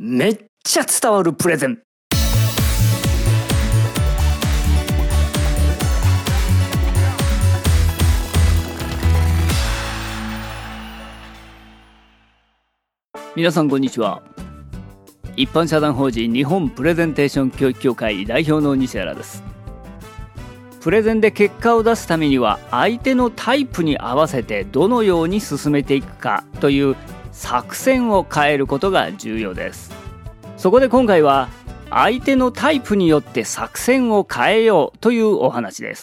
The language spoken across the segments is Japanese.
めっちゃ伝わるプレゼン。皆さんこんにちは。一般社団法人日本プレゼンテーション教育協会代表の西原です。プレゼンで結果を出すためには相手のタイプに合わせてどのように進めていくかという作戦を変えることが重要です。そこで今回は相手のタイプによって作戦を変えようというお話です。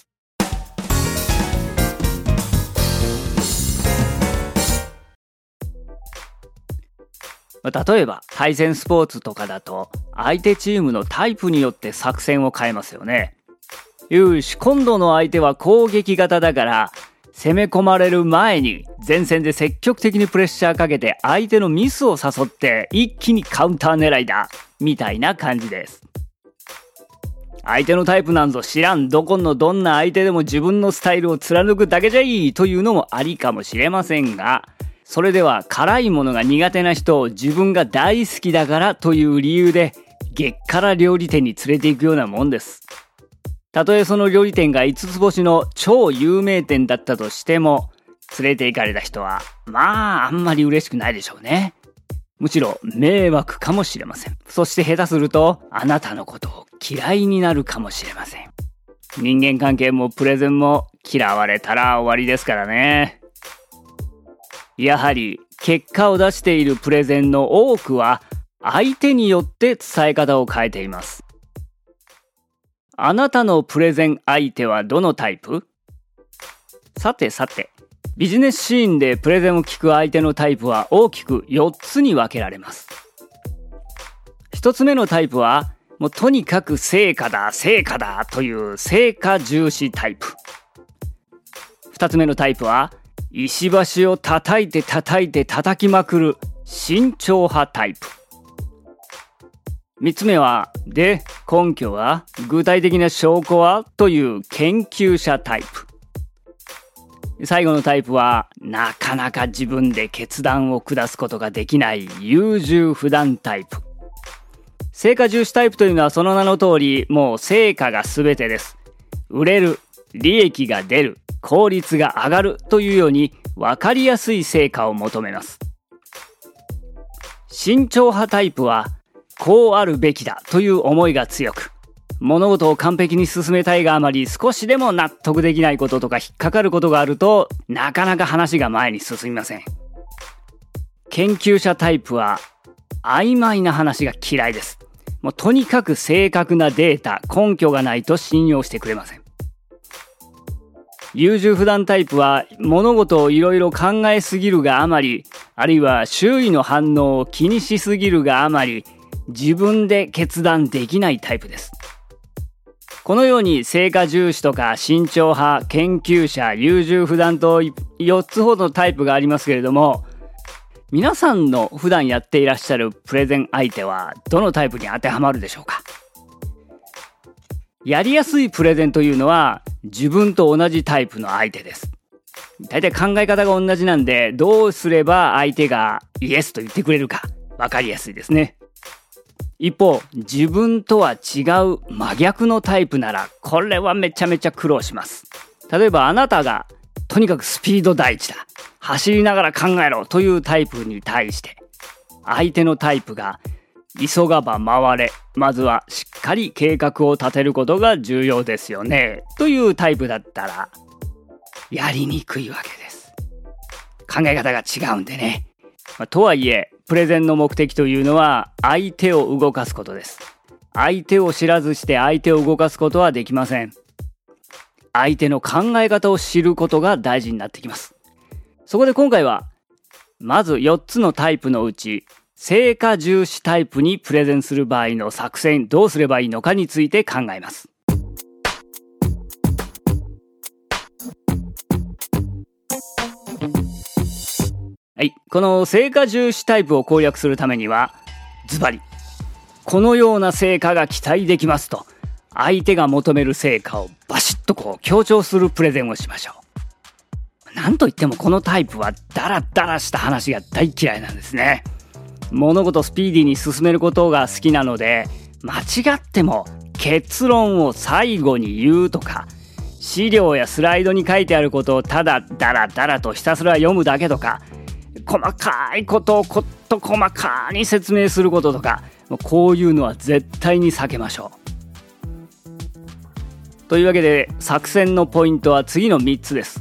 例えば対戦スポーツとかだと相手チームのタイプによって作戦を変えますよね。よし、今度の相手は攻撃型だから攻め込まれる前に前線で積極的にプレッシャーかけて相手のミスを誘って一気にカウンター狙いだみたいな感じです。相手のタイプなんぞ知らん、どこのどんな相手でも自分のスタイルを貫くだけじゃいいというのもありかもしれませんが、それでは辛いものが苦手な人を自分が大好きだからという理由で激辛料理店に連れて行くようなもんです。たとえその料理店が5つ星の超有名店だったとしても、連れて行かれた人はあんまり嬉しくないでしょうね。むしろ迷惑かもしれません。そして下手するとあなたのことを嫌いになるかもしれません。人間関係もプレゼンも嫌われたら終わりですからね。やはり結果を出しているプレゼンの多くは相手によって伝え方を変えています。あなたのプレゼン相手はどのタイプ？さて、ビジネスシーンでプレゼンを聞く相手のタイプは大きく4つに分けられます。1つ目のタイプはもうとにかく成果だという成果重視タイプ。2つ目のタイプは石橋を叩いて叩きまくる慎重派タイプ。3つ目はで根拠は具体的な証拠はという研究者タイプ。最後のタイプはなかなか自分で決断を下すことができない優柔不断タイプ。成果重視タイプというのはその名の通り、もう成果が全てです。売れる、利益が出る、効率が上がるというように分かりやすい成果を求めます。慎重派タイプはこうあるべきだという思いが強く、物事を完璧に進めたいがあまり少しでも納得できないこととか引っかかることがあるとなかなか話が前に進みません。研究者タイプは曖昧な話が嫌いです。もうとにかく正確なデータ、根拠がないと信用してくれません。優柔不断タイプは物事をいろいろ考えすぎるがあまり、あるいは周囲の反応を気にしすぎるがあまり、自分で決断できないタイプです。このように成果重視とか慎重派、研究者、優柔不断と4つほどのタイプがありますけれども、皆さんの普段やっていらっしゃるプレゼン相手はどのタイプに当てはまるでしょうか？やりやすいプレゼンというのは自分と同じタイプの相手です。大体考え方が同じなんで、どうすれば相手がイエスと言ってくれるか分かりやすいですね。一方、自分とは違う真逆のタイプなら、これはめちゃめちゃ苦労します。例えばあなたがとにかくスピード第一だ、走りながら考えろというタイプに対して、相手のタイプが急がば回れ、まずはしっかり計画を立てることが重要ですよねというタイプだったらやりにくいわけです。考え方が違うんでね。とはいえプレゼンの目的というのは相手を動かすことです。相手を知らずして相手を動かすことはできません。相手の考え方を知ることが大事になってきます。そこで今回はまず4つのタイプのうち成果重視タイプにプレゼンする場合の作戦、どうすればいいのかについて考えます。はい、この成果重視タイプを攻略するためにはズバリこのような成果が期待できますと相手が求める成果をバシッと強調するプレゼンをしましょう。なんといってもこのタイプはダラダラした話が大嫌いなんですね。 物事スピーディーに進めることが好きなので、間違っても結論を最後に言うとか、資料やスライドに書いてあることをただダラダラとひたすら読むだけとか、細かいことを細かに説明することとか、こういうのは絶対に避けましょう。というわけで作戦のポイントは次の3つです。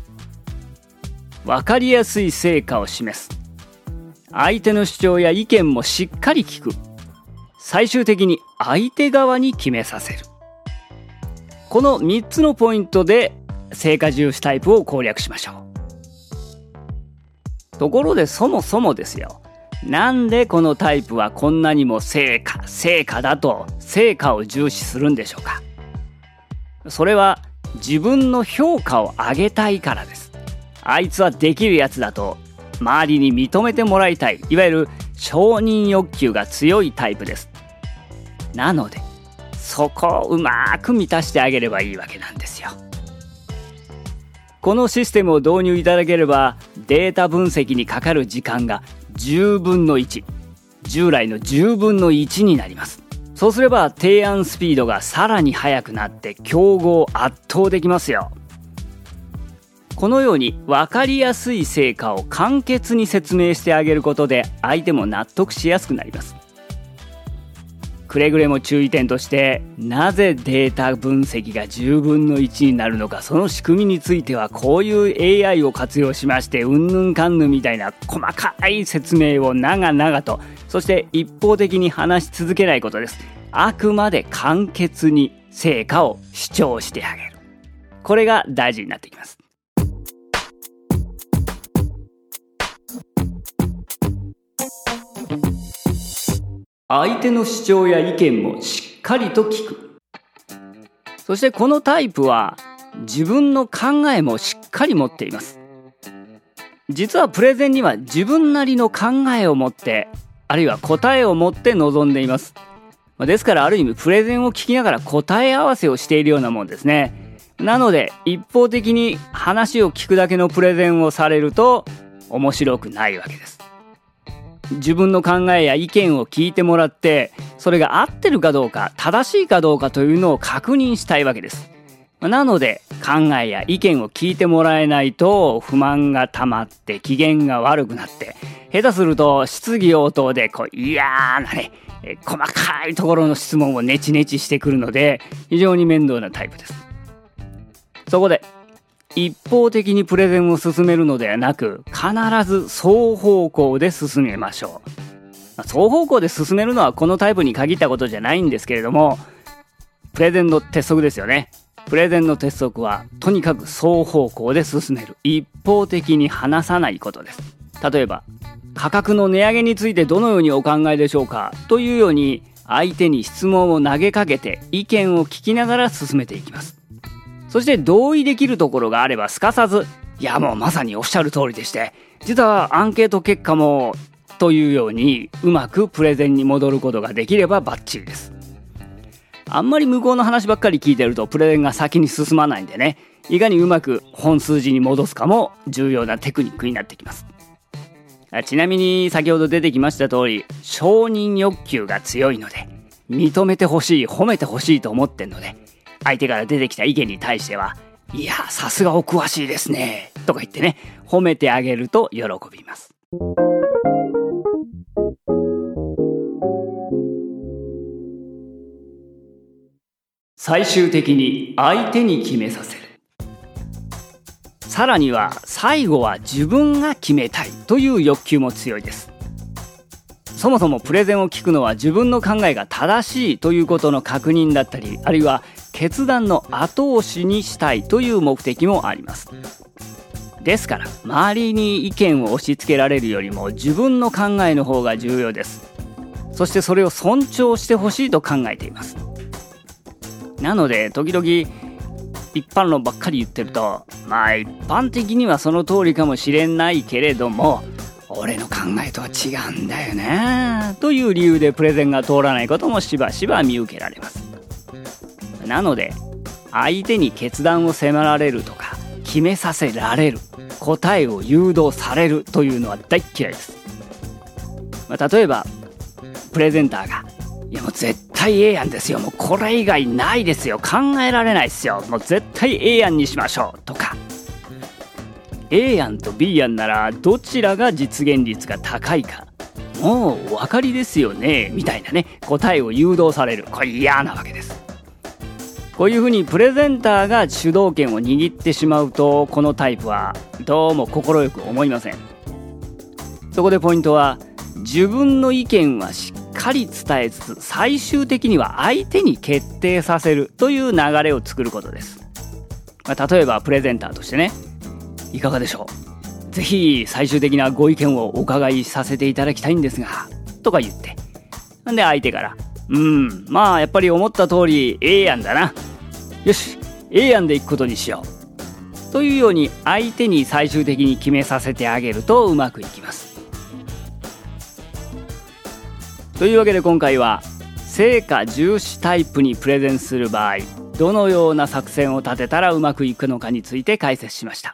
分かりやすい成果を示す。相手の主張や意見もしっかり聞く。最終的に相手側に決めさせる。この3つのポイントで成果重視タイプを攻略しましょう。ところでそもそもですよ、なんでこのタイプはこんなにも成果だと成果を重視するんでしょうか。それは自分の評価を上げたいからです。あいつはできるやつだと周りに認めてもらいたい、いわゆる承認欲求が強いタイプです。なのでそこをうまく満たしてあげればいいわけなんですよ。このシステムを導入いただければ、データ分析にかかる時間が10分の1、従来の10分の1になります。そうすれば提案スピードがさらに速くなって競合を圧倒できますよ。このように分かりやすい成果を簡潔に説明してあげることで、相手も納得しやすくなります。くれぐれも注意点として、なぜデータ分析が10分の1になるのか、その仕組みについてはこういう AI を活用しましてうんぬんかんぬんみたいな細かい説明を長々と、そして一方的に話し続けないことです。あくまで簡潔に成果を主張してあげる。これが大事になってきます。相手の主張や意見もしっかりと聞く。そしてこのタイプは自分の考えもしっかり持っています。実はプレゼンには自分なりの考えを持って、あるいは答えを持って臨んでいます。ですからある意味プレゼンを聞きながら答え合わせをしているようなもんですね。なので一方的に話を聞くだけのプレゼンをされると面白くないわけです。自分の考えや意見を聞いてもらって、それが合ってるかどうか、正しいかどうかというのを確認したいわけです。なので考えや意見を聞いてもらえないと不満が溜まって機嫌が悪くなって、下手すると質疑応答で嫌なね、細かいところの質問をネチネチしてくるので、非常に面倒なタイプです。そこで一方的にプレゼンを進めるのではなく、必ず双方向で進めましょう。双方向で進めるのはこのタイプに限ったことじゃないんですけれども、プレゼンの鉄則ですよね。プレゼンの鉄則はとにかく双方向で進める、一方的に話さないことです。例えば価格の値上げについてどのようにお考えでしょうかというように、相手に質問を投げかけて意見を聞きながら進めていきます。そして同意できるところがあればすかさず、いやもうまさにおっしゃる通りでして、実はアンケート結果もというようにうまくプレゼンに戻ることができればバッチリです。あんまり向こうの話ばっかり聞いてるとプレゼンが先に進まないんでね、いかにうまく本数字に戻すかも重要なテクニックになってきます。ちなみに先ほど出てきました通り、承認欲求が強いので、認めてほしい、褒めてほしいと思ってんので、相手から出てきた意見に対しては、いやさすがお詳しいですねとか言ってね、褒めてあげると喜びます。最終的に相手に決めさせる。さらには最後は自分が決めたいという欲求も強いです。そもそもプレゼンを聞くのは自分の考えが正しいということの確認だったり、あるいは決断の後押しにしたいという目的もあります。ですから周りに意見を押し付けられるよりも自分の考えの方が重要です。そしてそれを尊重してほしいと考えています。なので時々一般論ばっかり言ってると、一般的にはその通りかもしれないけれども、俺の考えとは違うんだよねという理由でプレゼンが通らないこともしばしば見受けられます。なので相手に決断を迫られるとか決めさせられる、答えを誘導されるというのは大嫌いです。 例えばプレゼンターがいやもう絶対 A 案ですよ、もうこれ以外ないですよ、考えられないですよ、もう絶対 A 案にしましょうとか、 A 案と B 案ならどちらが実現率が高いかもうお分かりですよねみたいなね、答えを誘導される。これ嫌なわけです。こういうふうにプレゼンターが主導権を握ってしまうと、このタイプはどうも快く思いません。そこでポイントは、自分の意見はしっかり伝えつつ最終的には相手に決定させるという流れを作ることです。例えばプレゼンターとしてね、いかがでしょう、ぜひ最終的なご意見をお伺いさせていただきたいんですがとか言って、で相手からまあやっぱり思った通り A 案だな、よし A 案でいくことにしようというように相手に最終的に決めさせてあげるとうまくいきます。というわけで今回は成果重視タイプにプレゼンする場合、どのような作戦を立てたらうまくいくのかについて解説しました。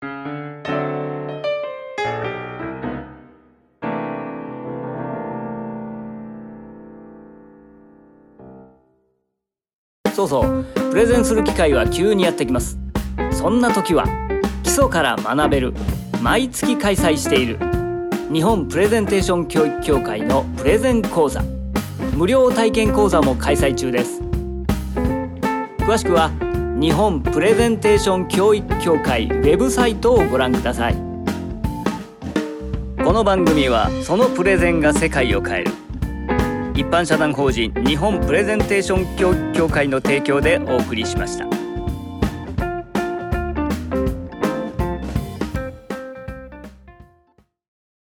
そうそう、プレゼンする機会は急にやってきます。そんな時は基礎から学べる毎月開催している日本プレゼンテーション教育協会のプレゼン講座、無料体験講座も開催中です。詳しくは日本プレゼンテーション教育協会ウェブサイトをご覧ください。この番組はそのプレゼンが世界を変える一般社団法人日本プレゼンテーション教育協会の提供でお送りしました。